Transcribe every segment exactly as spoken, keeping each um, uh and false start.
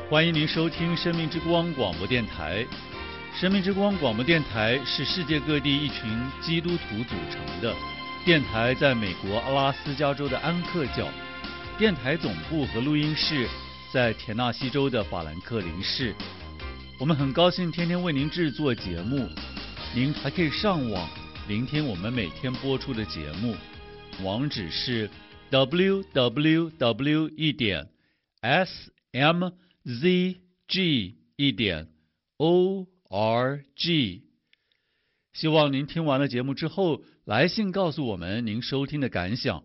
欢迎您收听生命之光广播电台。生命之光广播电台是世界各地一群基督徒组成的电台，在美国阿拉斯加州的安克角，电台总部和录音室在田纳西州的法兰克林市。我们很高兴天天为您制作节目，您还可以上网聆听我们每天播出的节目，网址是 double-u double-u double-u 一点 s m z g 一点 o r g。 希望您听完了节目之后来信告诉我们您收听的感想。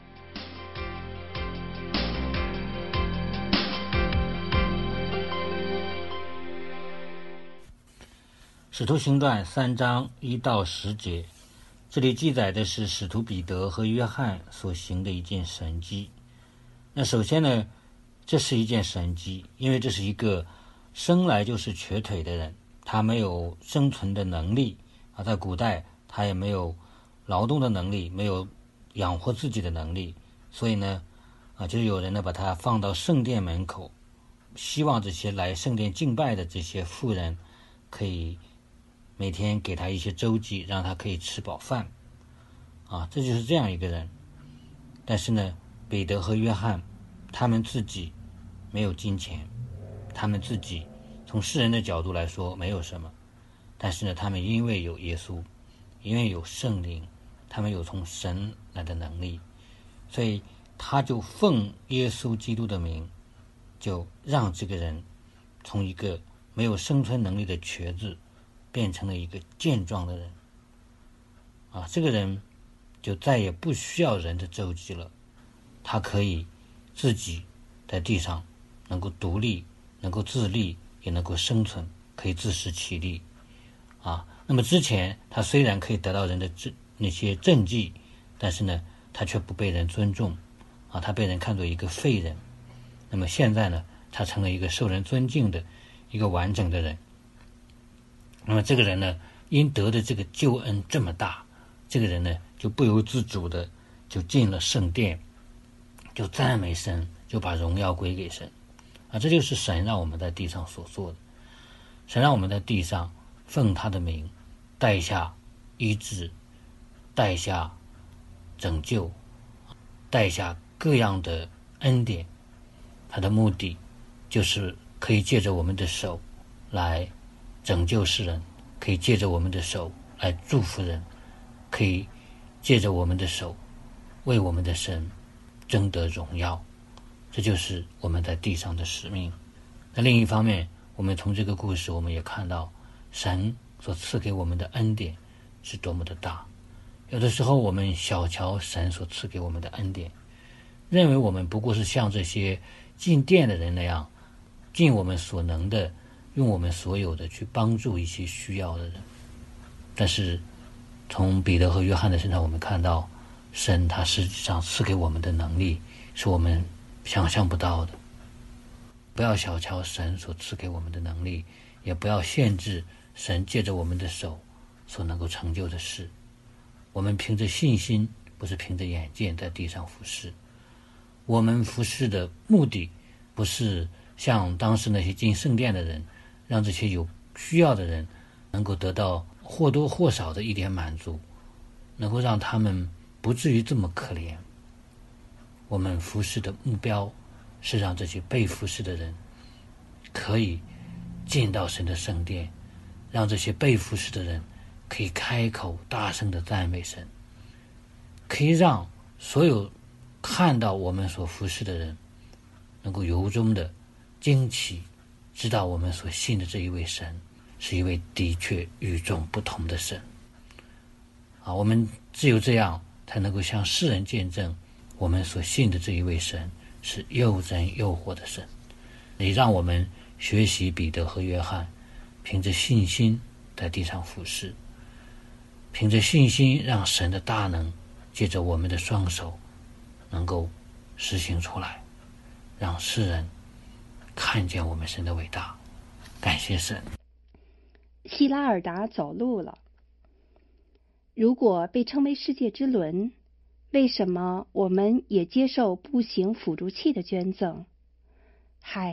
使徒行传三章一到十节，这里记载的是使徒彼得和约翰所行的一件神迹。那首先呢，这是一件神迹，因为这是一个生来就是瘸腿的人，他没有生存的能力啊，在古代他也没有劳动的能力，没有养活自己的能力，所以呢啊，就有人呢把他放到圣殿门口，希望这些来圣殿敬拜的这些妇人可以每天给他一些周济，让他可以吃饱饭啊，这就是这样一个人。但是呢，彼得和约翰他们自己没有金钱，他们自己从世人的角度来说没有什么，但是呢，他们因为有耶稣，因为有圣灵，他们有从神来的能力，所以他就奉耶稣基督的名，就让这个人从一个没有生存能力的瘸子变成了一个健壮的人啊，这个人就再也不需要人的周济了，他可以自己在地上能够独立，能够自立，也能够生存，可以自食其力啊。那么之前他虽然可以得到人的那些政绩，但是呢，他却不被人尊重啊，他被人看作一个废人。那么现在呢，他成了一个受人尊敬的一个完整的人。那么这个人呢，因得的这个救恩这么大，这个人呢就不由自主的就进了圣殿，就赞美神，就把荣耀归给神啊！这就是神让我们在地上所做的。神让我们在地上奉他的名，带下医治，带下拯救，带下各样的恩典。他的目的就是可以借着我们的手来拯救世人，可以借着我们的手来祝福人，可以借着我们的手为我们的神争得荣耀。这就是我们在地上的使命。那另一方面，我们从这个故事我们也看到神所赐给我们的恩典是多么的大。有的时候我们小瞧神所赐给我们的恩典，认为我们不过是像这些进殿的人那样，尽我们所能的，用我们所有的去帮助一些需要的人。但是从彼得和约翰的身上，我们看到神他实际上赐给我们的能力是我们想象不到的。不要小瞧神所赐给我们的能力，也不要限制神借着我们的手所能够成就的事。我们凭着信心，不是凭着眼见在地上服侍。我们服侍的目的不是像当时那些进圣殿的人，让这些有需要的人能够得到或多或少的一点满足，能够让他们不至于这么可怜。我们服侍的目标是让这些被服侍的人可以进到神的圣殿，让这些被服侍的人可以开口大声的赞美神，可以让所有看到我们所服侍的人能够由衷的惊奇，知道我们所信的这一位神是一位的确与众不同的神啊！我们只有这样才能够向世人见证我们所信的这一位神是又真又活的神。也让我们学习彼得和约翰，凭着信心在地上服侍，凭着信心让神的大能借着我们的双手能够实行出来，让世人看见我们神的伟大。感谢神。 希拉尔达走路了。如果被称为世界之轮，为什么我们也接受步行辅助器的捐赠？嗨，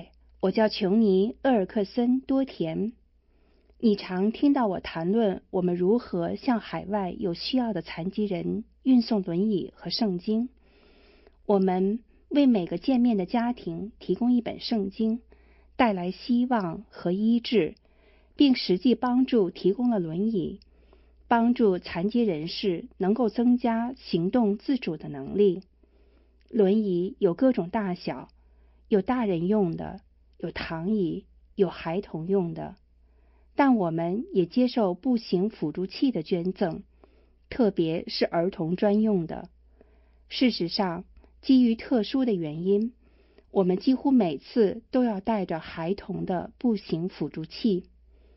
我叫琼尼·厄尔克森·多田。你常听到我谈论我们如何向海外有需要的残疾人运送轮椅和圣经。我们为每个见面的家庭提供一本圣经，带来希望和医治，并实际帮助提供了轮椅，帮助残疾人士能够增加行动自主的能力。轮椅有各种大小，有大人用的，有躺椅，有孩童用的。但我们也接受步行辅助器的捐赠，特别是儿童专用的。事实上，基于特殊的原因，我们几乎每次都要带着孩童的步行辅助器。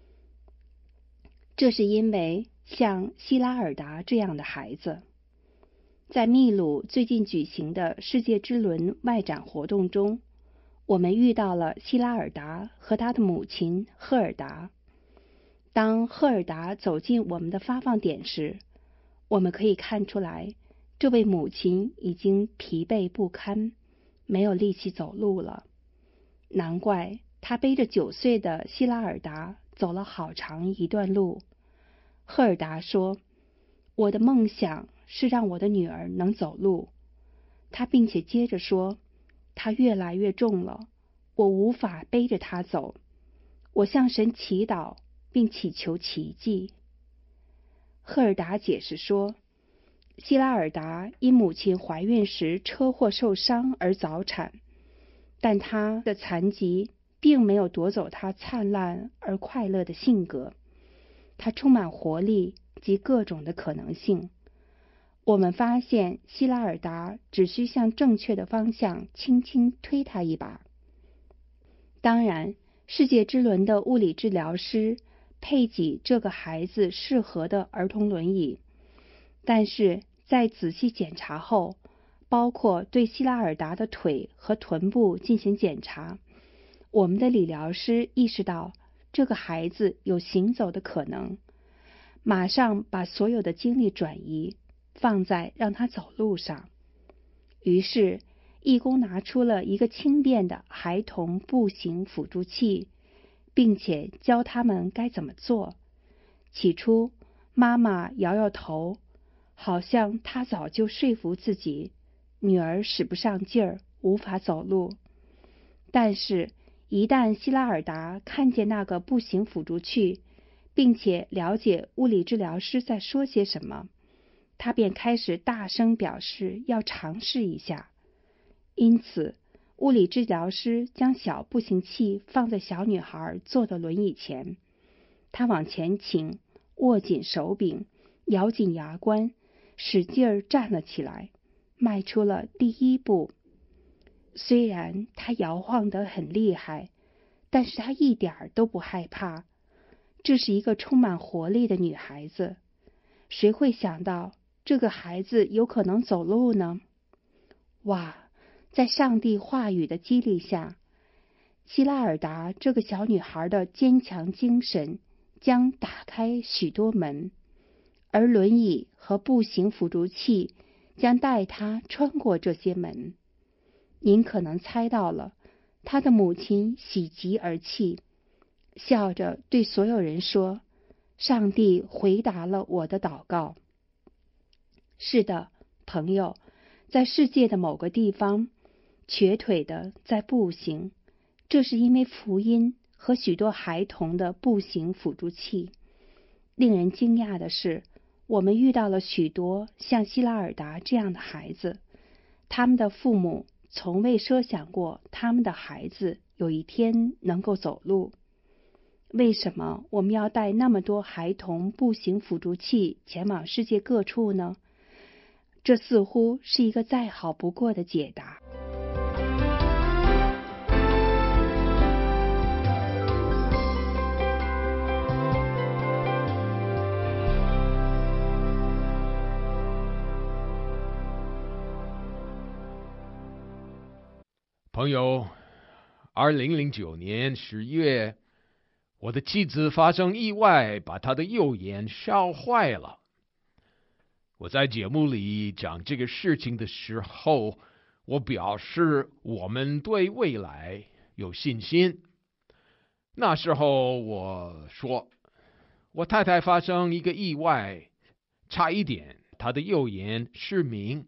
这是因为像希拉尔达这样的孩子，在秘鲁最近举行的世界之轮外展活动中，我们遇到了希拉尔达和他的母亲赫尔达。当赫尔达走进我们的发放点时，我们可以看出来，这位母亲已经疲惫不堪，没有力气走路了。难怪她背着九岁的希拉尔达走了好长一段路。赫尔达说：“我的梦想是让我的女儿能走路。”她并且接着说：“她越来越重了，我无法背着她走。我向神祈祷，并祈求奇迹。”赫尔达解释说，希拉尔达因母亲怀孕时车祸受伤而早产，但她的残疾并没有夺走她灿烂而快乐的性格。她充满活力及各种的可能性。我们发现希拉尔达只需向正确的方向轻轻推她一把。当然，世界之轮的物理治疗师配给这个孩子适合的儿童轮椅，但是在仔细检查后，包括对希拉尔达的腿和臀部进行检查，我们的理疗师意识到这个孩子有行走的可能，马上把所有的精力转移放在让他走路上。于是义工拿出了一个轻便的孩童步行辅助器，并且教他们该怎么做。起初，妈妈摇摇头，好像她早就说服自己，女儿使不上劲儿，无法走路。但是，一旦希拉尔达看见那个步行辅助器，并且了解物理治疗师在说些什么，她便开始大声表示要尝试一下。因此，物理治疗师将小步行器放在小女孩坐的轮椅前，她往前倾，握紧手柄，咬紧牙关，使劲儿站了起来，迈出了第一步。虽然她摇晃得很厉害，但是她一点儿都不害怕。这是一个充满活力的女孩子。谁会想到这个孩子有可能走路呢？哇！在上帝话语的激励下，希拉尔达这个小女孩的坚强精神将打开许多门，而轮椅和步行辅助器将带她穿过这些门。您可能猜到了，她的母亲喜极而泣，笑着对所有人说：“上帝回答了我的祷告。”是的，朋友，在世界的某个地方，瘸腿的在步行，这是因为福音和许多孩童的步行辅助器。令人惊讶的是，我们遇到了许多像希拉尔达这样的孩子，他们的父母从未设想过他们的孩子有一天能够走路。为什么我们要带那么多孩童步行辅助器前往世界各处呢？这似乎是一个再好不过的解答。 朋友，二零零九年十月，我的妻子发生意外，把她的右眼烧坏了。我在节目里讲这个事情的时候，我表示我们对未来有信心。那时候我说，我太太发生一个意外，差一点她的右眼失明。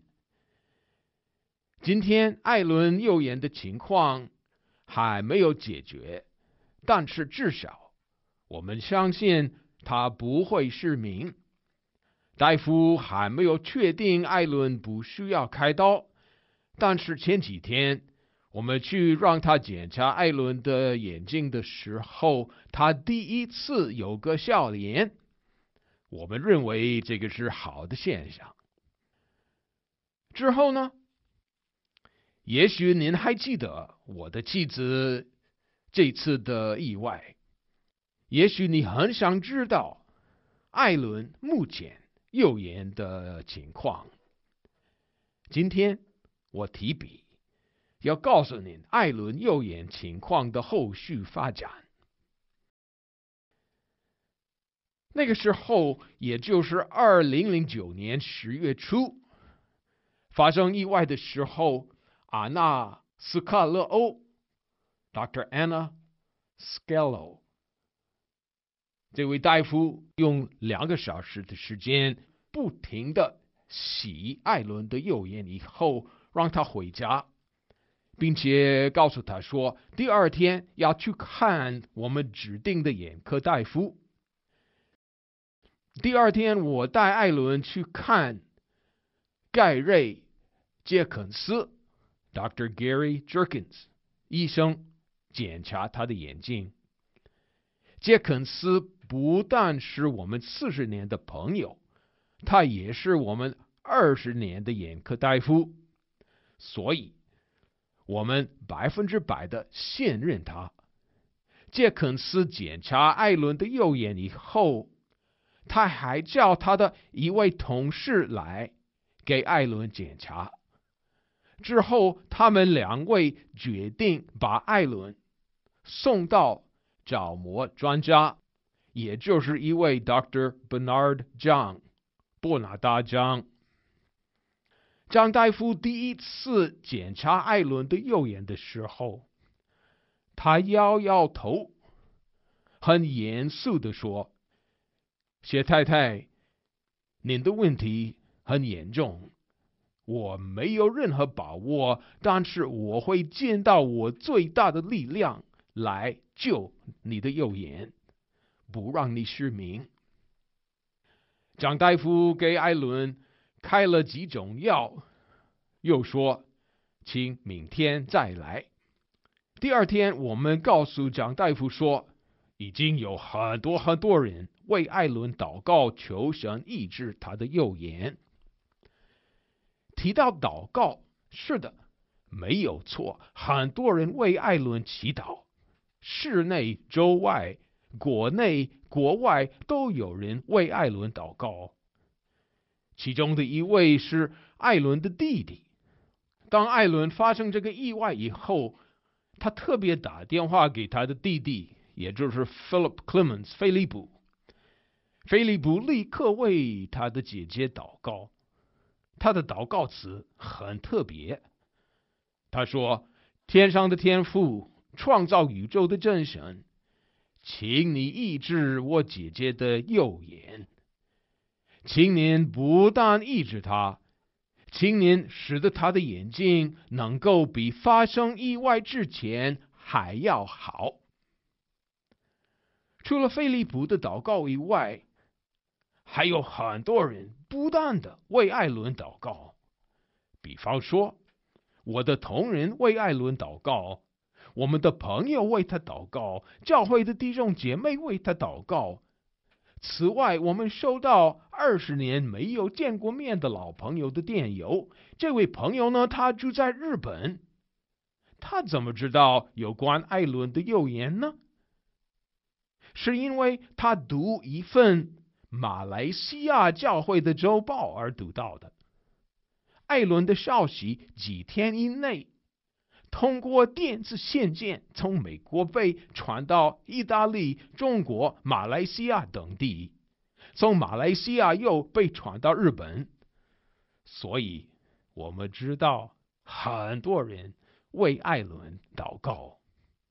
今天艾伦右眼的情况还没有解决，但是至少我们相信他不会失明。大夫还没有确定艾伦不需要开刀，但是前几天我们去让他检查艾伦的眼睛的时候，他第一次有个笑脸。我们认为这个是好的现象。之后呢？也许您还记得我的妻子这次的意外，也许你很想知道艾伦目前右眼的情况。今天我提笔要告诉您艾伦右眼情况的后续发展。那个时候，也就是二零零九年十月初，发生意外的时候，阿纳斯卡勒欧 Doctor Anna Scalo 这位大夫用两个小时的时间不停的洗艾伦的右眼以后，让他回家，并且告诉他说，第二天要去看我们指定的眼科大夫。第二天我带艾伦去看盖瑞杰肯斯 Doctor Gary Jerkins 医生，检查他的眼睛。杰肯斯不但是我们四十年的朋友，他也是我们二十年的眼科大夫，所以我们百分之百的信任他。杰肯斯检查艾伦的右眼以后，他还叫他的一位同事来给艾伦检查。之后他们两位决定把艾伦送到角膜专家，也就是一位 Doctor Bernard Zhang 伯纳达张。张大夫第一次检查艾伦的右眼的时候，他摇摇头，很严肃地说，谢太太，您的问题很严重，我没有任何把握，但是我会尽到我最大的力量来救你的右眼，不让你失明。张大夫给艾伦开了几种药，又说请明天再来。第二天我们告诉张大夫说，已经有很多很多人为艾伦祷告，求神医治他的右眼。提到祷告，是的，没有错，很多人为艾伦祈祷，室内、州外、国内、国外都有人为艾伦祷告。其中的一位是艾伦的弟弟。当艾伦发生这个意外以后，他特别打电话给他的弟弟，也就是 Philip Clemens 菲利普。菲利普立刻为他的姐姐祷告。他的祷告词很特别，他说，天上的天父，创造宇宙的真神，请你医治我姐姐的右眼，请您不但医治她，请您使得她的眼睛能够比发生意外之前还要好。除了菲利普的祷告以外，还有很多人不断的为艾伦祷告。比方说，我的同仁为艾伦祷告，我们的朋友为他祷告，教会的弟兄姐妹为他祷告。此外，我们收到二十年没有见过面的老朋友的电邮。这位朋友呢，他住在日本。他怎么知道有关艾伦的右眼呢？是因为他读一份马来西亚教会的周报而读到的。艾伦的消息几天以内通过电子信件从美国被传到意大利、中国、马来西亚等地，从马来西亚又被传到日本。所以我们知道很多人为艾伦祷告。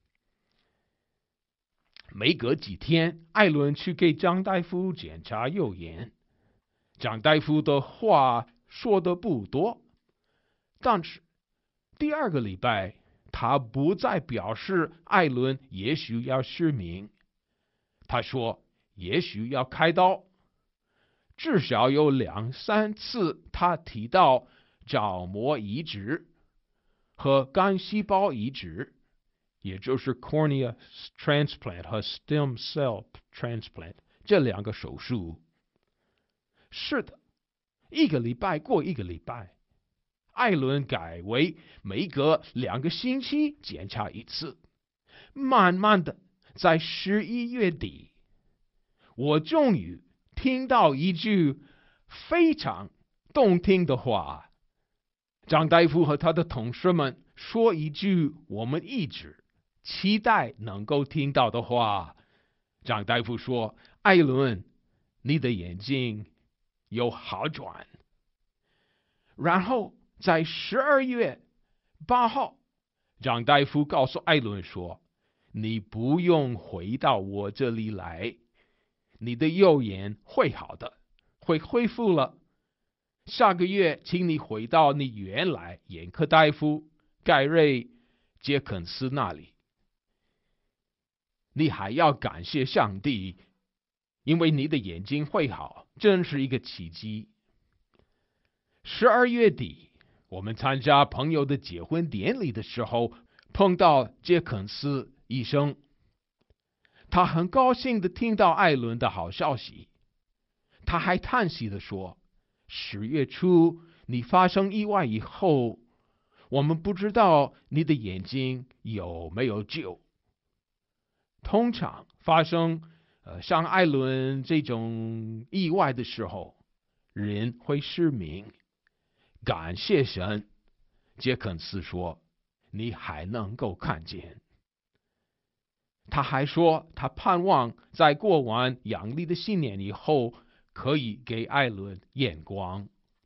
没隔几天，艾伦去给张大夫检查右眼。张大夫的话说的不多，但是第二个礼拜，他不再表示艾伦也许要失明，他说也许要开刀。至少有两三次他提到角膜移植和干细胞移植，也就是 cornea transplant 和 stem cell transplant 这两个手术。是的，一个礼拜过一个礼拜，艾伦改为每隔两个星期检查一次。慢慢的，在十一月底，我终于听到一句非常动听的话。张大夫和他的同事们说一句我们一直期待能够听到的话。张大夫说：“艾伦，你的眼睛有好转。”然后在十二月八号，张大夫告诉艾伦说：“你不用回到我这里来，你的右眼会好的，会恢复了。下个月，请你回到你原来眼科大夫盖瑞·杰肯斯那里。你还要感谢上帝，因为你的眼睛会好，真是一个奇迹。”十二月底，我们参加朋友的结婚典礼的时候，碰到杰肯斯医生。他很高兴的听到艾伦的好消息，他还叹息的说：“十月初你发生意外以后，我们不知道你的眼睛有没有救。”通常发生呃像艾伦这种意外的时候，人会失明。感谢神，杰肯斯说，你还能够看见。他还说，他盼望在过完阳历的新年以后，可以给艾伦验光。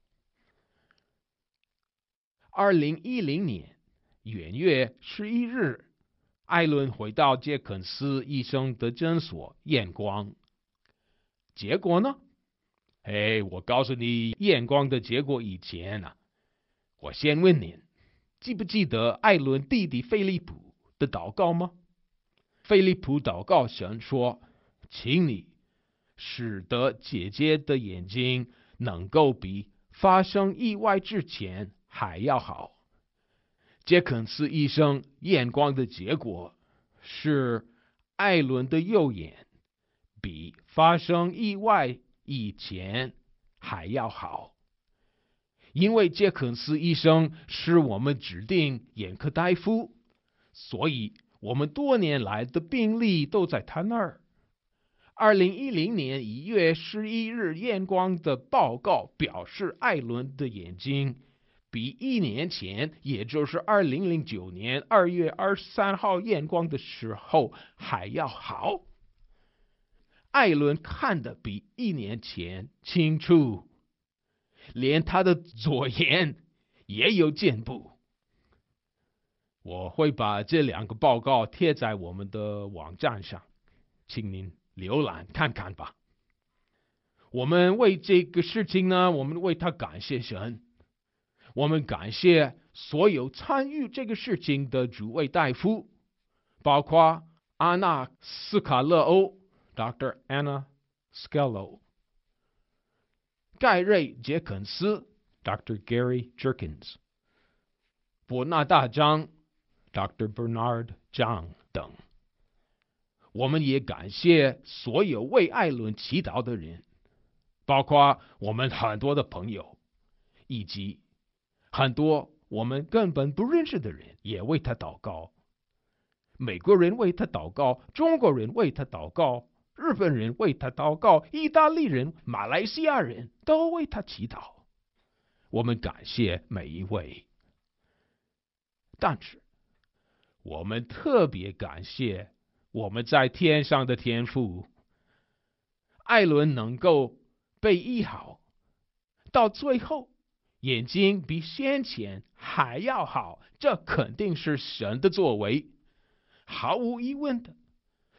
二零一零年元月十一日，艾伦回到杰肯斯医生的诊所验光。结果呢？哎，我告诉你验光的结果以前呢、啊，我先问您，记不记得艾伦弟弟菲利普的祷告吗？菲利普祷告神说：“请你使得姐姐的眼睛能够比发生意外之前还要好。”杰肯斯医生验光的结果是艾伦的右眼比发生意外以前还要好。因为杰肯斯医生是我们指定眼科大夫，所以我们多年来的病例都在他那儿。二零一零年一月十一日验光的报告表示，艾伦的眼睛比一年前，也就是二零零九年二月二十三号验光的时候还要好。艾伦看得比一年前清楚，连他的左眼也有进步。我会把这两个报告贴在我们的网站上，请您浏览看看吧。我们为这个事情呢，我们为他感谢神，我们感谢所有参与这个事情的主卫大夫，包括安娜斯卡勒欧 Doctor Anna Scalo， 盖瑞杰肯斯 Doctor Gary Jerkins， 伯纳大张 Doctor Bernard Zhang 等。我们也感谢所有为艾伦祈祷的人，包括我们很多的朋友，以及很多我们根本不认识的人也为他祷告。美国人为他祷告，中国人为他祷告，日本人为他祷告，意大利人、马来西亚人都为他祈祷。我们感谢每一位，但是我们特别感谢我们在天上的天父。艾伦能够被医好，到最后眼睛比先前还要好，这肯定是神的作为。毫无疑问的，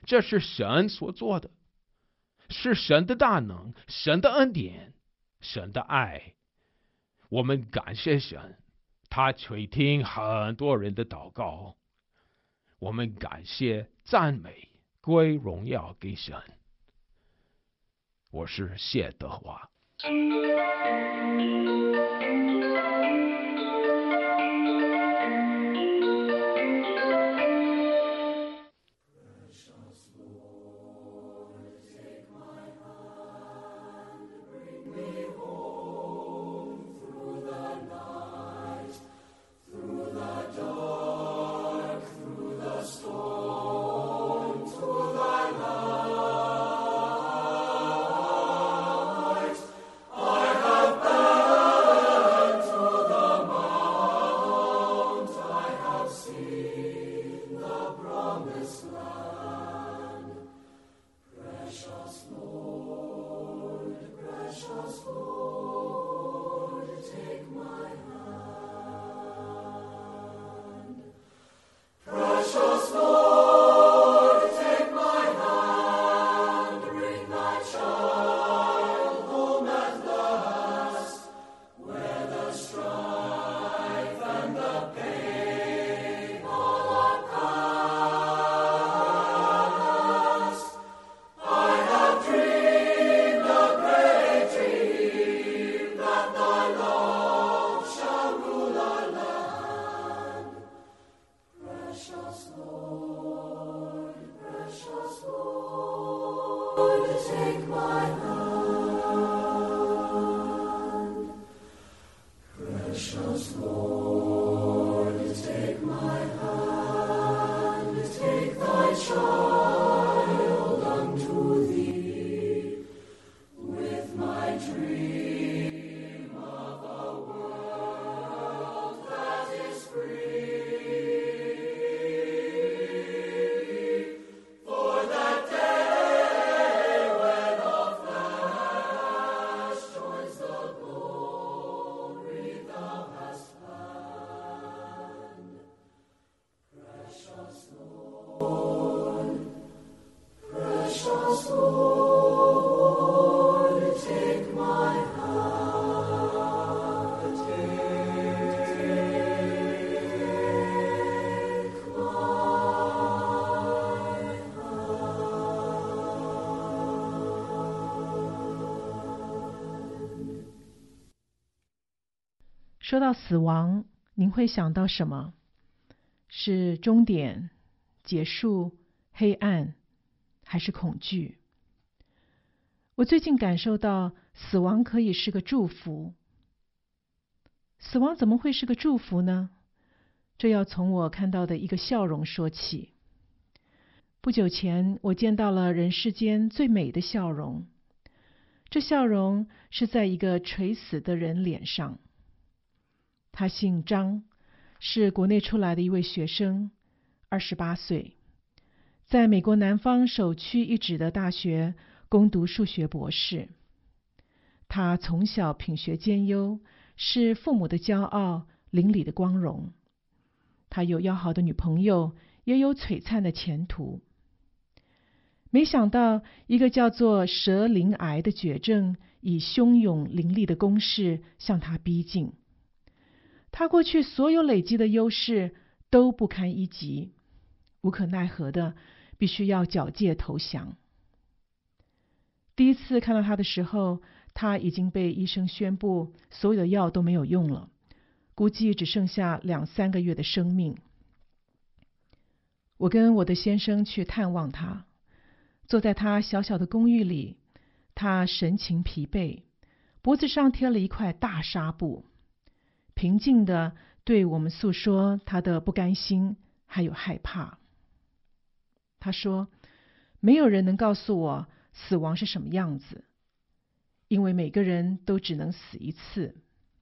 这是神所做的，是神的大能，神的恩典，神的爱。我们感谢神，他垂听很多人的祷告。我们感谢、赞美、归荣耀给神。我是谢德华。 说到死亡，您会想到什么？是终点、结束、黑暗，还是恐惧？我最近感受到，死亡可以是个祝福。死亡怎么会是个祝福呢？这要从我看到的一个笑容说起。不久前，我见到了人世间最美的笑容。这笑容是在一个垂死的人脸上。他姓张，是国内出来的一位学生，二十八岁，在美国南方首屈一指的大学攻读数学博士。他从小品学兼优，是父母的骄傲，邻里的光荣。他有要好的女朋友，也有璀璨的前途。没想到，一个叫做舌鳞癌的绝症，以汹涌凌厉的攻势向他逼近。他过去所有累积的优势都不堪一击，无可奈何的必须要缴械投降。第一次看到他的时候，他已经被医生宣布所有的药都没有用了，估计只剩下两三个月的生命。我跟我的先生去探望他，坐在他小小的公寓里，他神情疲惫，脖子上贴了一块大纱布，平静地对我们诉说他的不甘心还有害怕。他说，没有人能告诉我死亡是什么样子，因为每个人都只能死一次。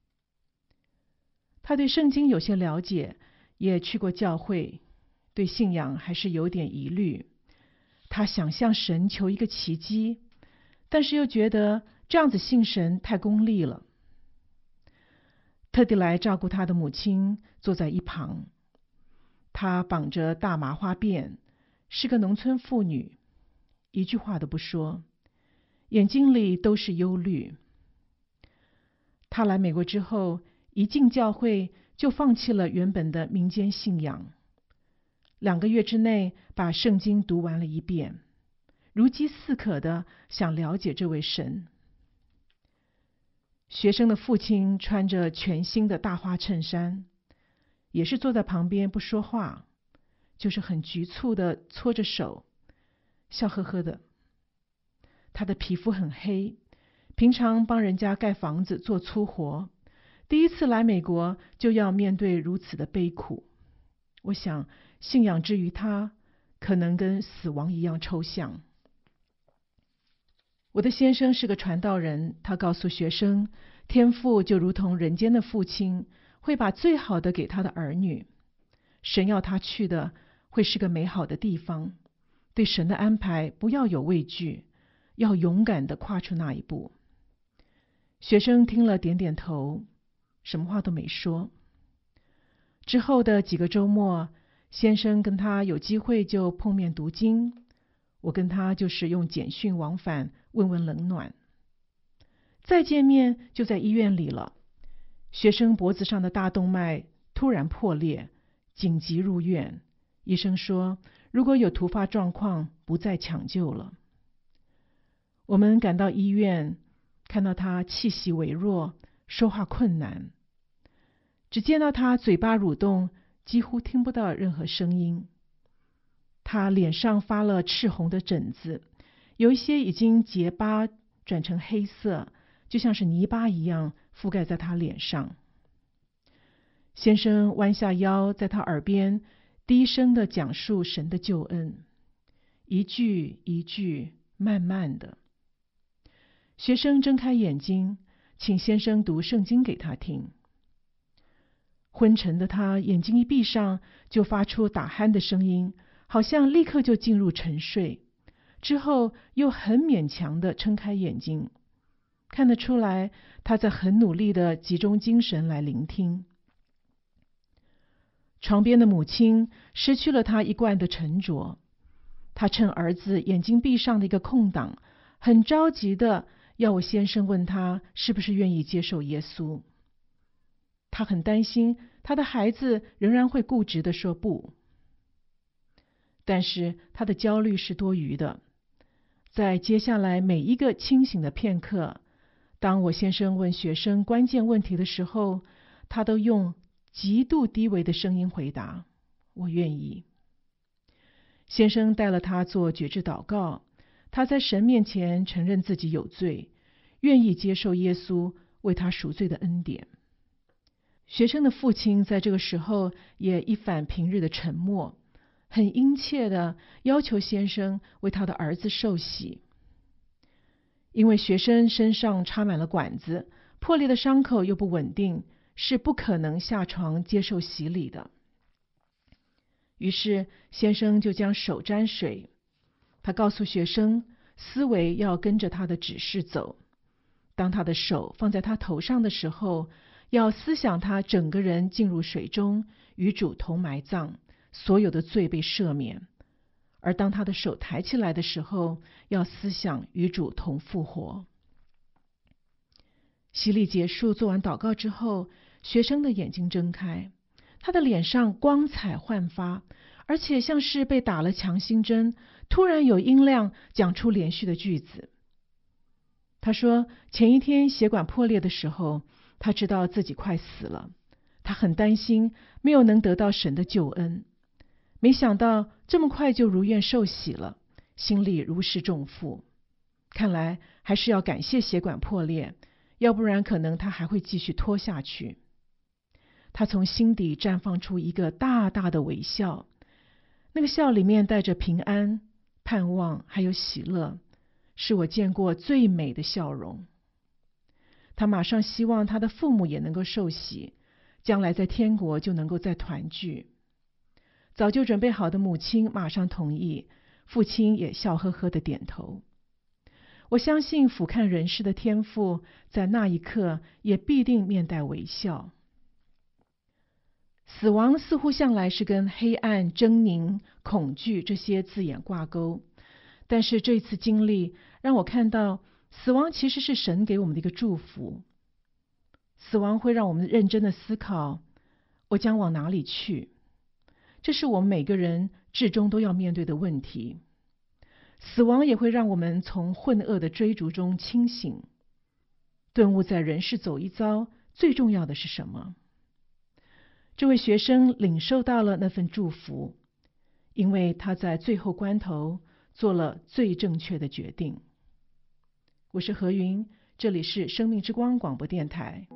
他对圣经有些了解，也去过教会，对信仰还是有点疑虑。他想向神求一个奇迹，但是又觉得这样子信神太功利了。特地来照顾他的母亲坐在一旁，他绑着大麻花辫， 是个农村妇女，一句话都不说，眼睛里都是忧虑。她来美国之后，一进教会就放弃了原本的民间信仰，两个月之内把圣经读完了一遍，如饥似渴的想了解这位神。学生的父亲穿着全新的大花衬衫，也是坐在旁边不说话，就是很局促的搓着手，笑呵呵的。他的皮肤很黑，平常帮人家盖房子做粗活，第一次来美国就要面对如此的悲苦。我想信仰之于他，可能跟死亡一样抽象。我的先生是个传道人，他告诉学生，天父就如同人间的父亲，会把最好的给他的儿女。神要他去的会是个美好的地方，对神的安排不要有畏惧，要勇敢地跨出那一步。学生听了点点头，什么话都没说。之后的几个周末，先生跟他有机会就碰面读经，我跟他就是用简讯往返，问问冷暖。再见面就在医院里了，学生脖子上的大动脉突然破裂，紧急入院。医生说，如果有突发状况，不再抢救了。我们赶到医院，看到他气息微弱，说话困难，只见到他嘴巴蠕动，几乎听不到任何声音。他脸上发了赤红的疹子，有一些已经结疤转成黑色，就像是泥巴一样覆盖在他脸上。先生弯下腰，在他耳边低声地讲述神的救恩，一句一句，慢慢的。学生睁开眼睛，请先生读圣经给他听。昏沉的他眼睛一闭上，就发出打鼾的声音，好像立刻就进入沉睡，之后又很勉强地睁开眼睛，看得出来他在很努力地集中精神来聆听。床边的母亲失去了她一贯的沉着，她趁儿子眼睛闭上的一个空档，很着急的要我先生问他是不是愿意接受耶稣。他很担心他的孩子仍然会固执的说不，但是他的焦虑是多余的。在接下来每一个清醒的片刻，当我先生问学生关键问题的时候，他都用极度低微的声音回答，我愿意。先生带了他做觉知祷告，他在神面前承认自己有罪，愿意接受耶稣为他赎罪的恩典。学生的父亲在这个时候也一反平日的沉默，很殷切的要求先生为他的儿子受洗。因为学生身上插满了管子，破裂的伤口又不稳定，是不可能下床接受洗礼的。于是先生就将手沾水，他告诉学生，思维要跟着他的指示走。当他的手放在他头上的时候，要思想他整个人进入水中，与主同埋葬，所有的罪被赦免。而当他的手抬起来的时候，要思想与主同复活。洗礼结束，做完祷告之后，学生的眼睛睁开，他的脸上光彩焕发，而且像是被打了强心针，突然有音量讲出连续的句子。他说，前一天血管破裂的时候，他知道自己快死了，他很担心没有能得到神的救恩，没想到这么快就如愿受洗了，心里如释重负。看来还是要感谢血管破裂，要不然可能他还会继续拖下去。他从心底绽放出一个大大的微笑，那个笑里面带着平安、盼望还有喜乐，是我见过最美的笑容。他马上希望他的父母也能够受洗，将来在天国就能够再团聚。早就准备好的母亲马上同意，父亲也笑呵呵的点头。我相信俯瞰人世的天父在那一刻也必定面带微笑。 死亡似乎向来是跟黑暗、狰狞、恐惧这些字眼挂钩，但是这次经历让我看到，死亡其实是神给我们的一个祝福。死亡会让我们认真的思考，我将往哪里去？这是我们每个人至终都要面对的问题。死亡也会让我们从混噩的追逐中清醒，顿悟在人世走一遭，最重要的是什么？这位学生领受到了那份祝福，因为他在最后关头做了最正确的决定。我是何云，这里是生命之光广播电台。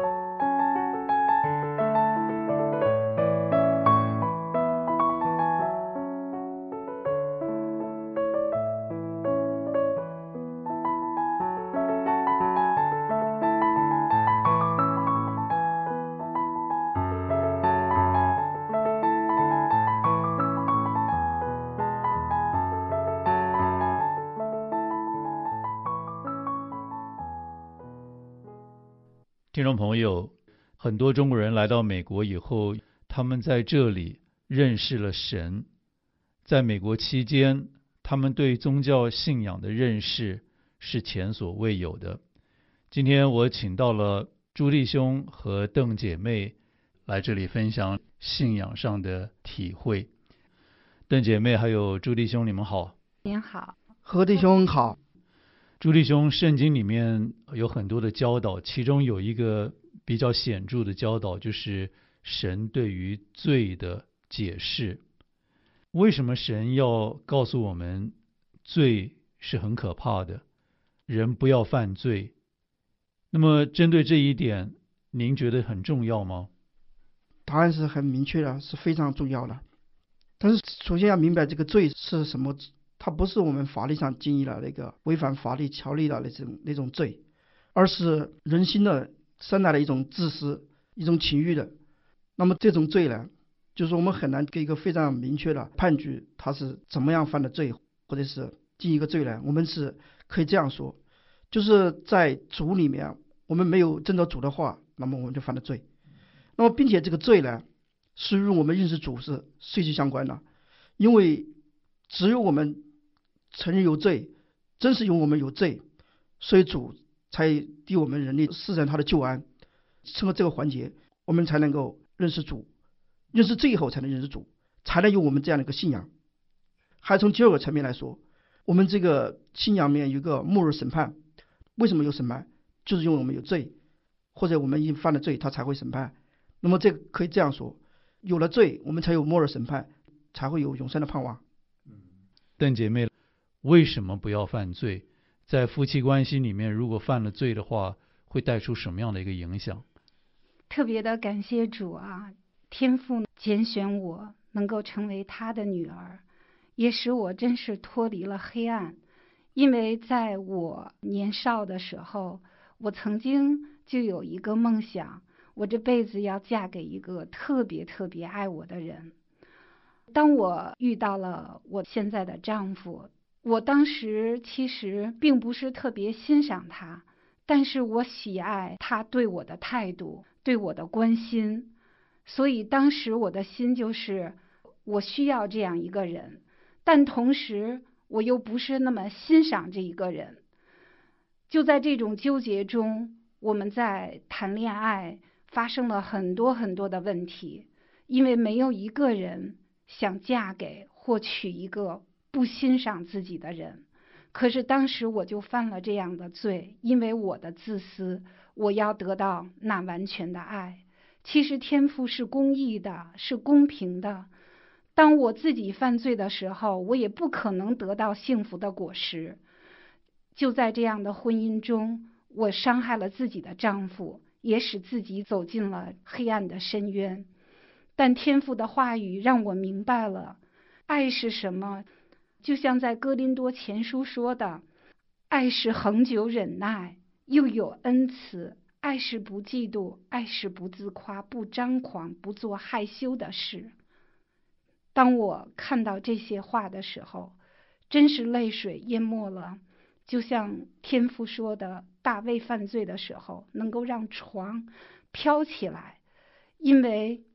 听众朋友，很多中国人来到美国以后，他们在这里认识了神。在美国期间，他们对宗教信仰的认识是前所未有的。今天我请到了朱弟兄和邓姐妹来这里分享信仰上的体会。邓姐妹还有朱弟兄，你们好。 您好。 何弟兄好。 朱弟兄，圣经里面有很多的教导，其中有一个比较显著的教导，就是神对于罪的解释。为什么神要告诉我们罪是很可怕的，人不要犯罪？那么针对这一点，您觉得很重要吗？ 答案是很明确的，是非常重要的。但是首先要明白这个罪是什么，它不是我们法律上定义的那个违反法律条例的那种那种罪，而是人心的生来的一种自私、一种情欲的。那么这种罪呢，就是我们很难给一个非常明确的判决，他是怎么样犯的罪，或者是定一个罪呢？我们是可以这样说，就是在主里面，我们没有遵照主的话，那么我们就犯了罪。那么并且这个罪呢，是与我们认识主是息息相关的，因为只有我们承认有罪，正是因为我们有罪，所以主才替我们人类施展他的救恩。通过这个环节，我们才能够认识主，认识罪以后才能认识主，才能有我们这样的一个信仰。还从第二个层面来说，我们这个信仰里面有一个末日审判。为什么有审判？就是因为我们有罪，或者我们已经犯了罪，他才会审判。那么这个可以这样说，有了罪，我们才有末日审判，才会有永生的盼望。 邓姐妹，为什么不要犯罪？在夫妻关系里面，如果犯了罪的话，会带出什么样的一个影响？ 特别的感谢主啊，天父拣选我能够成为他的女儿，也使我真是脱离了黑暗。因为在我年少的时候，我曾经就有一个梦想，我这辈子要嫁给一个特别特别爱我的人。当我遇到了我现在的丈夫，我当时其实并不是特别欣赏他，但是我喜爱他对我的态度，对我的关心，所以当时我的心就是我需要这样一个人，但同时我又不是那么欣赏这一个人。就在这种纠结中，我们在谈恋爱发生了很多很多的问题，因为没有一个人想嫁给或娶一个不欣赏自己的人。可是当时我就犯了这样的罪，因为我的自私，我要得到那完全的爱。其实天父是公义的，是公平的。当我自己犯罪的时候，我也不可能得到幸福的果实。就在这样的婚姻中，我伤害了自己的丈夫，也使自己走进了黑暗的深渊。但天父的话语让我明白了爱是什么，就像在哥林多前书说的，爱是恒久忍耐，又有恩慈，爱是不嫉妒，爱是不自夸，不张狂，不做害羞的事。当我看到这些话的时候，真是泪水淹没了。就像天父说的，大卫犯罪的时候能够让床飘起来，因为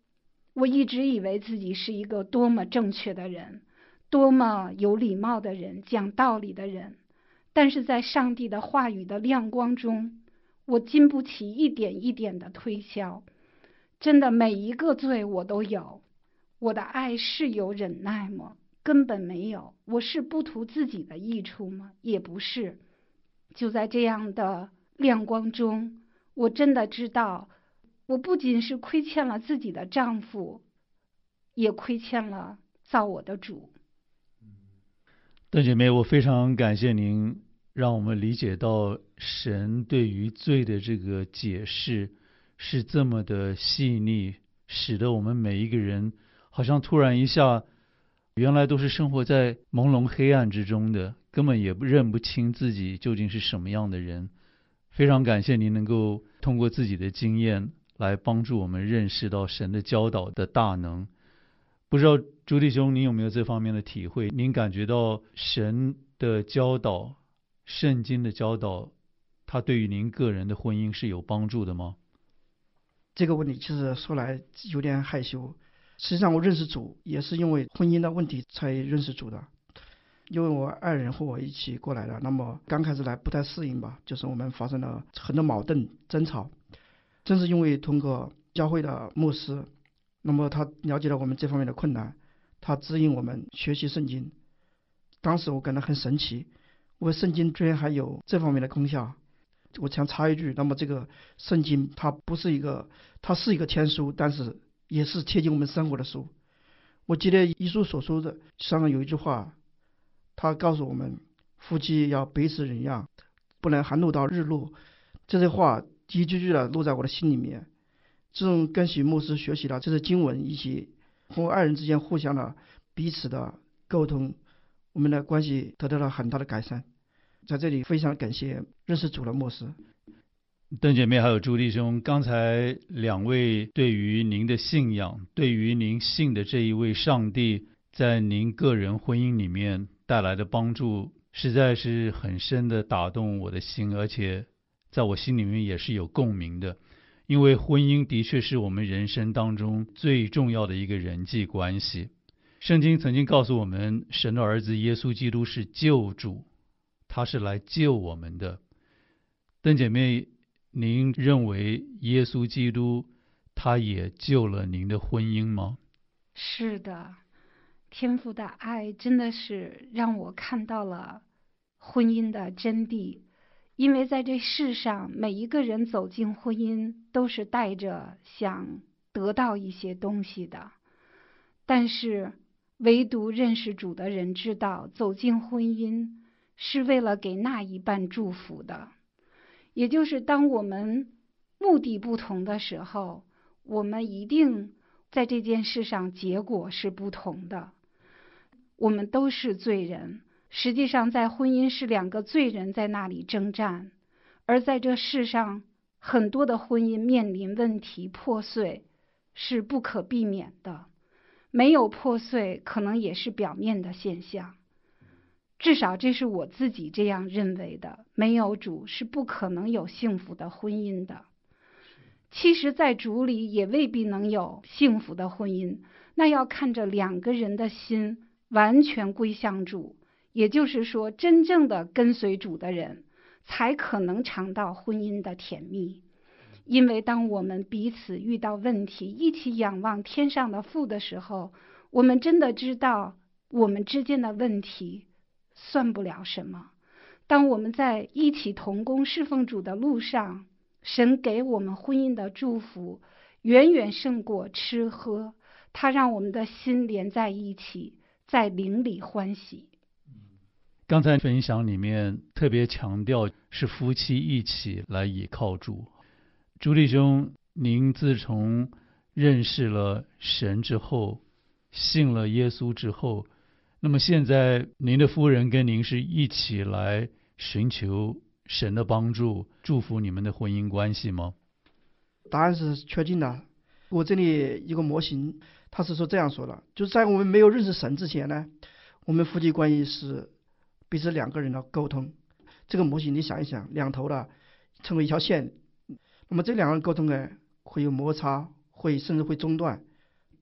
我一直以为自己是一个多么正确的人，多么有礼貌的人，讲道理的人，但是在上帝的话语的亮光中，我经不起一点一点的推敲。真的每一个罪我都有。我的爱是有忍耐吗？根本没有。我是不图自己的益处吗？也不是。就在这样的亮光中，我真的知道，我不仅是亏欠了自己的丈夫，也亏欠了造我的主。 邓姐妹，我非常感谢您让我们理解到神对于罪的这个解释是这么的细腻，使得我们每一个人好像突然一下，原来都是生活在朦胧黑暗之中的，根本也不认不清自己究竟是什么样的人。非常感谢您能够通过自己的经验来帮助我们认识到神的教导的大能。不知道朱弟兄您有没有这方面的体会？您感觉到神的教导，圣经的教导，它对于您个人的婚姻是有帮助的吗？ 这个问题其实说来有点害羞。实际上我认识主也是因为婚姻的问题才认识主的。因为我爱人和我一起过来的，那么刚开始来不太适应吧，就是我们发生了很多矛盾争吵。正是因为通过教会的牧师，那么他了解到我们这方面的困难，他指引我们学习圣经。当时我感到很神奇，因为圣经居然还有这方面的功效。我想插一句，那么这个圣经它不是一个，它是一个天书，但是也是贴近我们生活的书。我记得耶稣所说的上面有一句话，他告诉我们夫妻要彼此忍让，不能含怒到日落。这些话一句句的落在我的心里面。自从跟许牧师学习了这些经文，一起和爱人之间互相的彼此的沟通，我们的关系得到了很大的改善。在这里非常感谢认识主的牧师。 邓姐妹还有朱弟兄，刚才两位对于您的信仰，对于您信的这一位上帝在您个人婚姻里面带来的帮助，实在是很深的打动我的心，而且在我心里面也是有共鸣的。因为婚姻的确是我们人生当中最重要的一个人际关系。圣经曾经告诉我们，神的儿子耶稣基督是救主，他是来救我们的。邓姐妹，您认为耶稣基督他也救了您的婚姻吗？ 是的，天父的爱真的是让我看到了婚姻的真谛。因为在这世上，每一个人走进婚姻都是带着想得到一些东西的，但是唯独认识主的人知道，走进婚姻是为了给那一半祝福的。也就是当我们目的不同的时候，我们一定在这件事上结果是不同的。我们都是罪人，实际上在婚姻是两个罪人在那里征战，而在这世上很多的婚姻面临问题破碎是不可避免的，没有破碎可能也是表面的现象，至少这是我自己这样认为的。没有主是不可能有幸福的婚姻的，其实在主里也未必能有幸福的婚姻，那要看着两个人的心完全归向主，也就是说真正的跟随主的人才可能尝到婚姻的甜蜜。因为当我们彼此遇到问题，一起仰望天上的父的时候，我们真的知道我们之间的问题算不了什么。当我们在一起同工侍奉主的路上，神给我们婚姻的祝福远远胜过吃喝，他让我们的心连在一起，在灵里欢喜。 刚才分享里面特别强调是夫妻一起来倚靠主。朱弟兄，您自从认识了神之后，信了耶稣之后，那么现在您的夫人跟您是一起来寻求神的帮助，祝福你们的婚姻关系吗？ 答案是确定的。我这里一个模型，他是说这样说的，就是在我们没有认识神之前呢，我们夫妻关系是彼此两个人的沟通。这个模型你想一想，两头的成为一条线，那么这两个人沟通呢会有摩擦，会甚至会中断。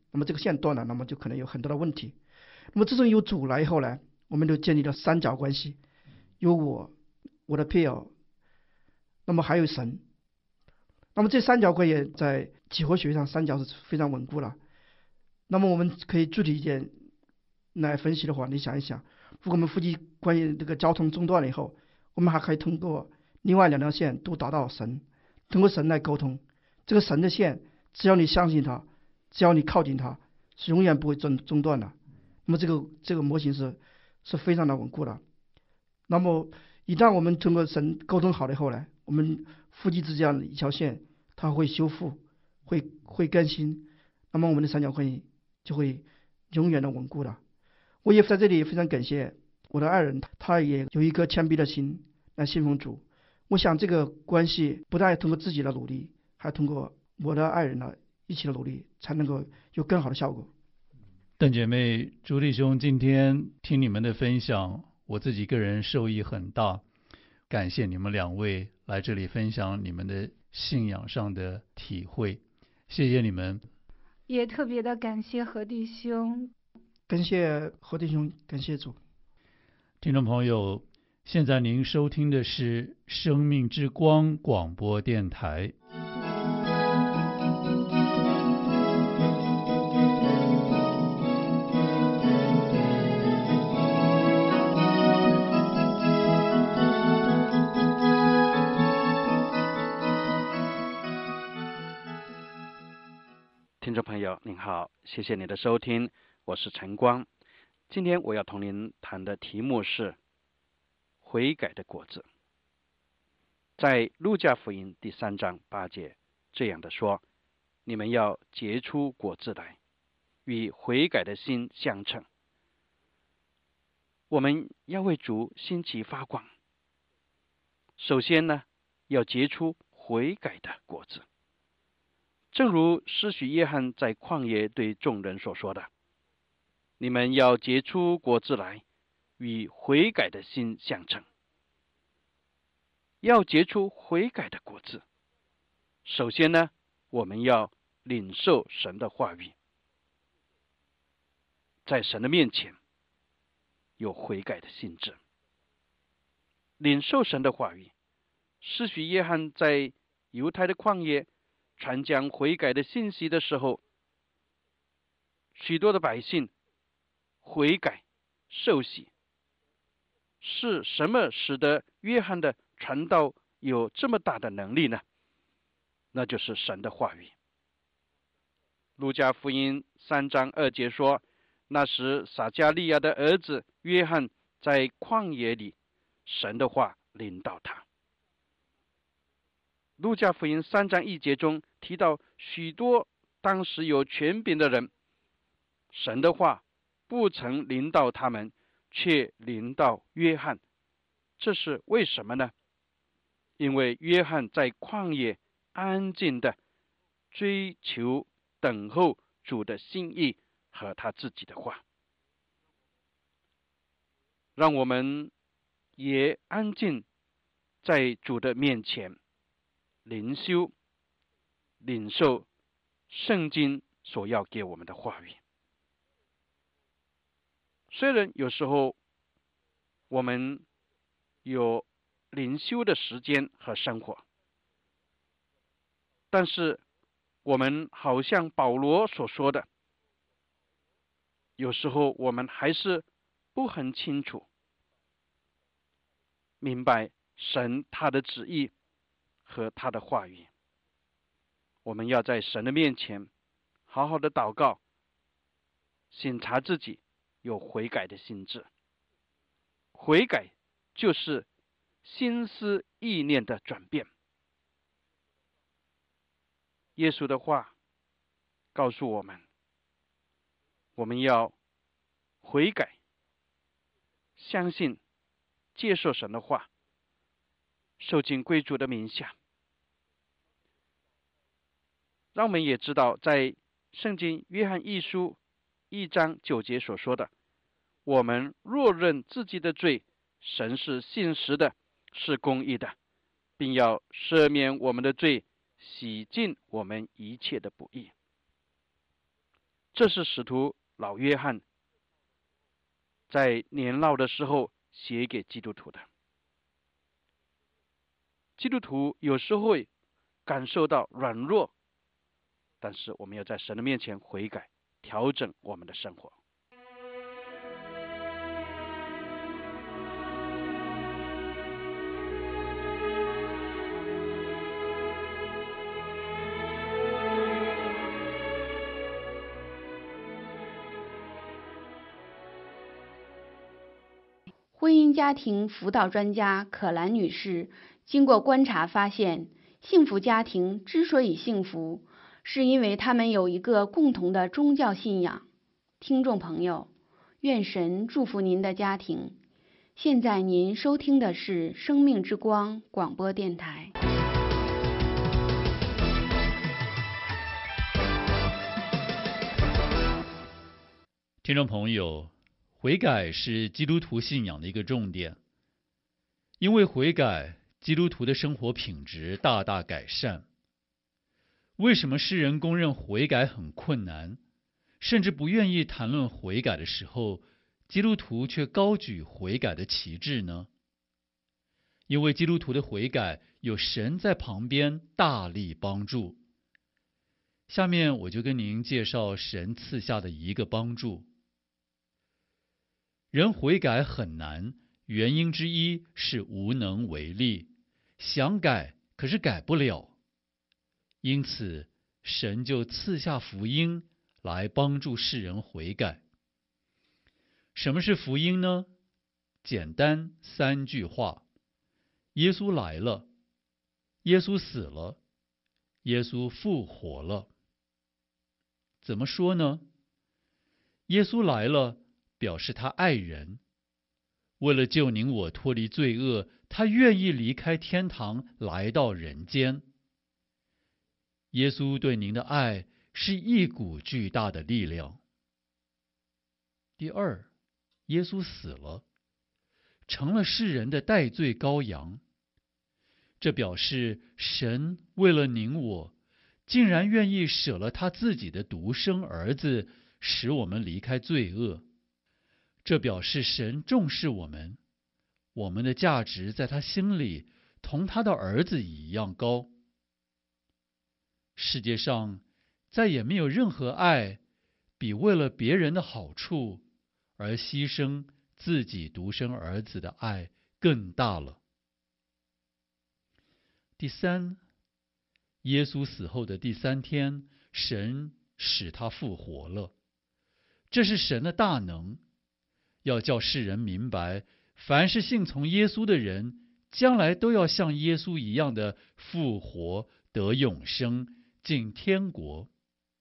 那么这个线断了，那么就可能有很多的问题。那么自从有主来以后呢，我们就建立了三角关系，有我、我的配偶，那么还有神。那么这三角关系在几何学上，三角是非常稳固了。那么我们可以具体一点来分析的话，你想一想，如果我们夫妻关系这个交通中断了以后，我们还可以通过另外两条线都达到神，通过神来沟通。这个神的线，只要你相信他，只要你靠近他，是永远不会中中断的。那么这个这个模型是是非常的稳固的。那么一旦我们通过神沟通好了以后呢，我们夫妻之间的一条线，它会修复，会会更新，那么我们的三角关系就会永远的稳固的。我也在这里非常感谢我的爱人，他也有一颗谦卑的心来信奉主。我想这个关系不但通过自己的努力，还通过我的爱人的一起的努力，才能够有更好的效果。 邓姐妹、朱弟兄，今天听你们的分享，我自己个人受益很大，感谢你们两位来这里分享你们的信仰上的体会，谢谢你们。 也特别的感谢何弟兄， 感谢何弟兄，感谢主。 听众朋友，现在您收听的是生命之光广播电台。 听众朋友您好，谢谢你的收听，我是陈光。今天我要同您谈的题目是悔改的果子。在路加福音第三章八节这样的说，你们要结出果子来，与悔改的心相称。我们要为主兴起发光，首先呢，要结出悔改的果子。正如施洗约翰在旷野对众人所说的，你们要结出果子来，与悔改的心相称。要结出悔改的果子，首先呢，我们要领受神的话语，在神的面前有悔改的心志。领受神的话语，施洗约翰在犹太的旷野传讲悔改的信息的时候，许多的百姓悔改受洗。是什么使得约翰的传道有这么大的能力呢？那就是神的话语。路加福音三章二节说，那时撒迦利亚的儿子约翰在旷野里，神的话领导他。路加福音三章一节中提到许多当时有权柄的人，神的话不曾领导他们，却领导约翰。这是为什么呢？因为约翰在旷野安静的追求等候主的心意和他自己的话。让我们也安静在主的面前灵修领受圣经所要给我们的话语。虽然有时候我们有灵修的时间和生活，但是我们好像保罗所说的，有时候我们还是不很清楚明白神他的旨意和他的话语。我们要在神的面前好好的祷告，审查自己有悔改的心志。悔改就是心思意念的转变。耶稣的话告诉我们，我们要悔改，相信接受神的话，受尽归主的名下。让我们也知道，在圣经约翰一书一章九节所说的，我们若认自己的罪，神是信实的，是公义的，并要赦免我们的罪，洗净我们一切的不义。 这是使徒老约翰在年老的时候写给基督徒的。基督徒有时候会感受到软弱，但是我们要在神的面前悔改，调整我们的生活。 婚姻家庭辅导专家可兰女士经过观察发现，幸福家庭之所以幸福，是因为他们有一个共同的宗教信仰。听众朋友，愿神祝福您的家庭。现在您收听的是生命之光广播电台。 听众朋友，悔改是基督徒信仰的一个重点。因为悔改，基督徒的生活品质大大改善。为什么世人公认悔改很困难，甚至不愿意谈论悔改的时候，基督徒却高举悔改的旗帜呢？因为基督徒的悔改有神在旁边大力帮助。下面我就跟您介绍神赐下的一个帮助。人悔改很难，原因之一是无能为力，想改可是改不了。因此，神就赐下福音来帮助世人悔改。什么是福音呢？简单三句话：耶稣来了，耶稣死了，耶稣复活了。怎么说呢？耶稣来了，表示他爱人，为了救您我脱离罪恶，他愿意离开天堂来到人间。耶稣对您的爱是一股巨大的力量。第二，耶稣死了，成了世人的代罪羔羊。这表示神为了您我，竟然愿意舍了他自己的独生儿子，使我们离开罪恶。这表示神重视我们，我们的价值在他心里同他的儿子一样高。世界上再也没有任何爱比为了别人的好处而牺牲自己独生儿子的爱更大了。第三，耶稣死后的第三天，神使他复活了。这是神的大能，要叫世人明白，凡是信从耶稣的人，将来都要像耶稣一样的复活，得永生，进天国。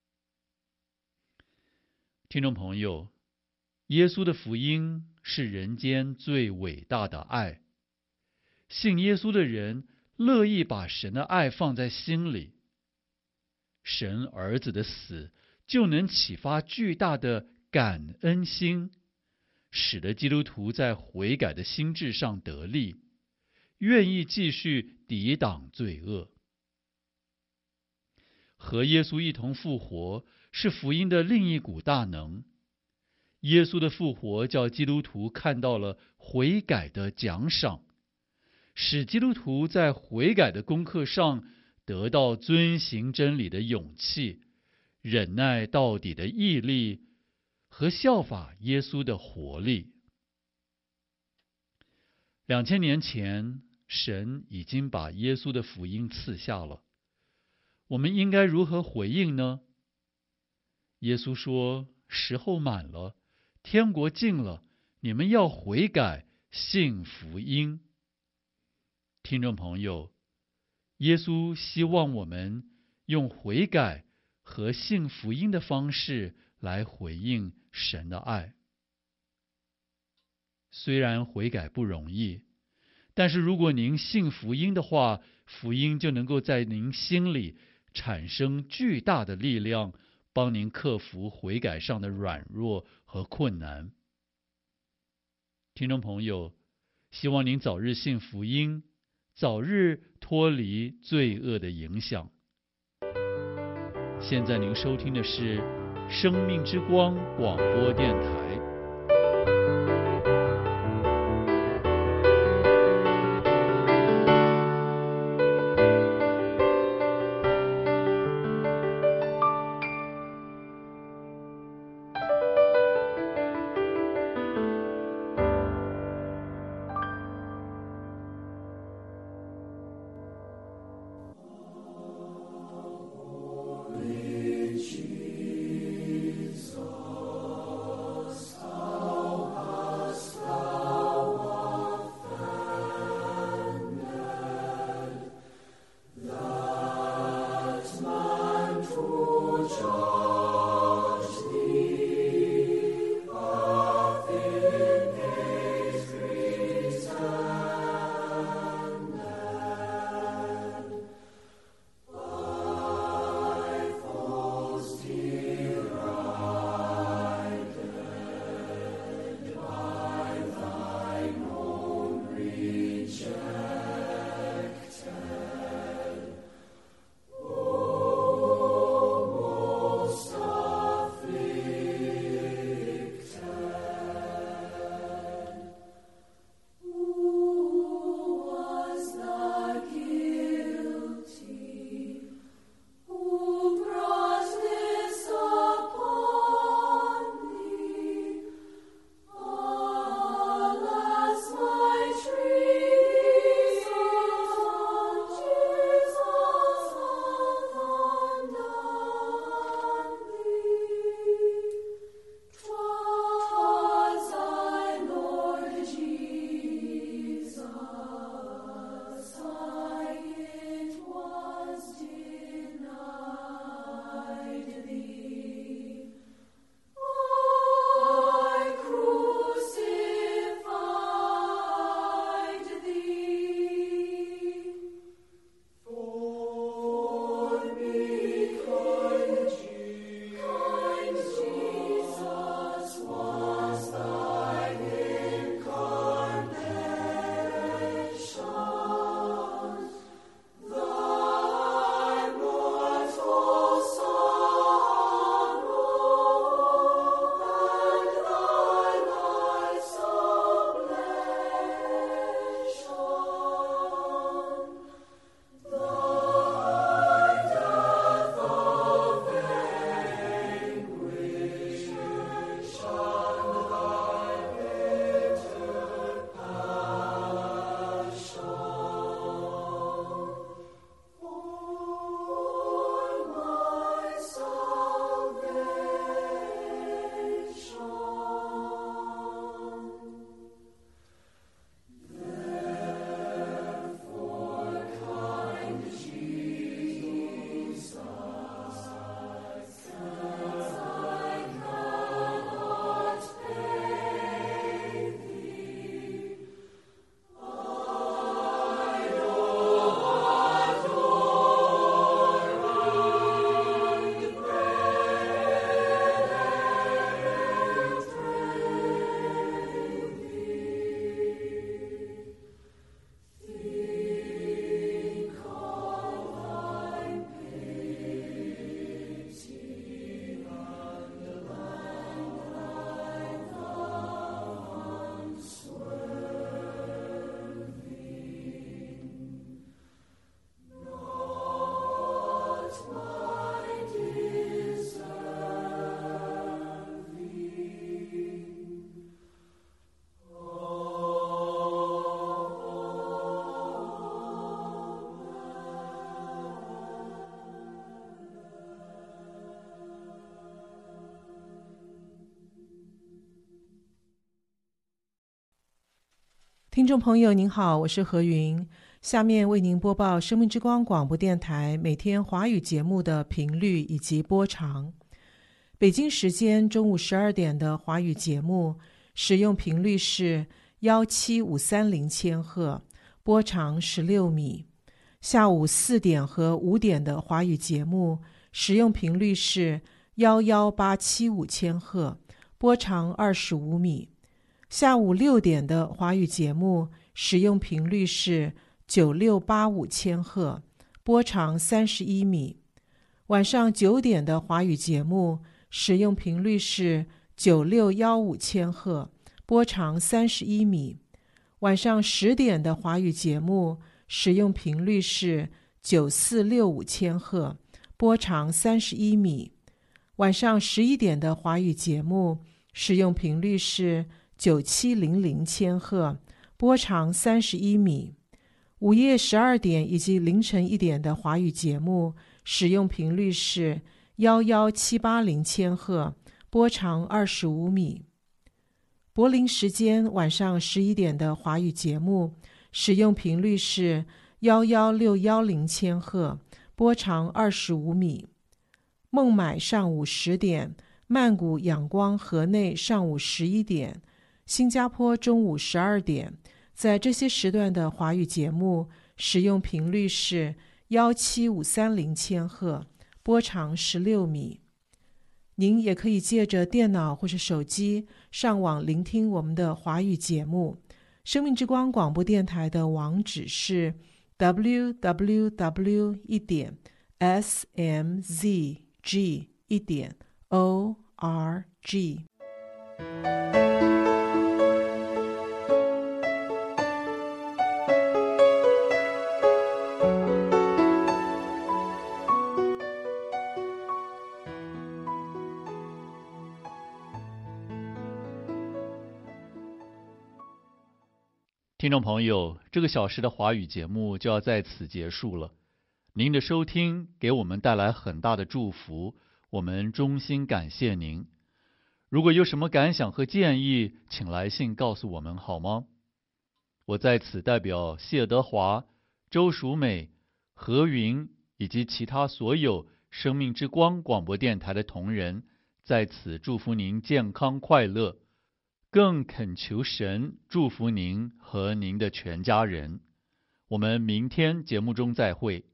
听众朋友，耶稣的福音是人间最伟大的爱。信耶稣的人乐意把神的爱放在心里。神儿子的死就能启发巨大的感恩心，使得基督徒在悔改的心志上得力，愿意继续抵挡罪恶。和耶稣一同复活是福音的另一股大能。耶稣的复活叫基督徒看到了悔改的奖赏，使基督徒在悔改的功课上得到遵行真理的勇气，忍耐到底的毅力和效法耶稣的活力。两千年前，神已经把耶稣的福音赐下了，我们应该如何回应呢？耶稣说，时候满了，天国近了，你们要悔改，信福音。听众朋友，耶稣希望我们用悔改和信福音的方式来回应神的爱。虽然悔改不容易，但是如果您信福音的话，福音就能够在您心里产生巨大的力量，帮您克服悔改上的软弱和困难。听众朋友，希望您早日信福音，早日脱离罪恶的影响。现在您收听的是生命之光广播电台。 听众朋友您好，我是何云，下面为您播报生命之光广播电台每天华语节目的频率以及播长。北京时间中午十二点的华语节目使用频率是一七五三零千赫，波长十六米。下午四点和五点的华语节目使用频率是一一八七五千赫，波长二十五米。下午六点的华语节目使用频率是九六八五千赫，波长三十一米。晚上九点的华语节目使用频率是九六一五千赫，波长三十一米。晚上十点的华语节目使用频率是九四六五千赫，波长三十一米。晚上十一点的华语节目使用频率是九七零零千赫，波长三十一米。午夜十二点以及凌晨一点的华语节目使用频率是一一七八零千赫，波长二十五米。柏林时间晚上十一点的华语节目使用频率是一一六一零千赫，波长二十五米。孟买上午十点，曼谷仰光河内上午十一点，新加坡中午十二点，在这些时段的华语节目使用频率是一七五三零千赫，波长十六米。您也可以借着电脑或是手机上网聆听我们的华语节目。生命之光广播电台的网址是 double-u double-u double-u 一点 s m z g 一点 o r g。 听众朋友，这个小时的华语节目就要在此结束了。您的收听给我们带来很大的祝福，我们衷心感谢您。如果有什么感想和建议，请来信告诉我们好吗？我在此代表谢德华、周淑美、何云以及其他所有生命之光广播电台的同仁，在此祝福您健康快乐，更恳求神祝福您和您的全家人。我们明天节目中再会。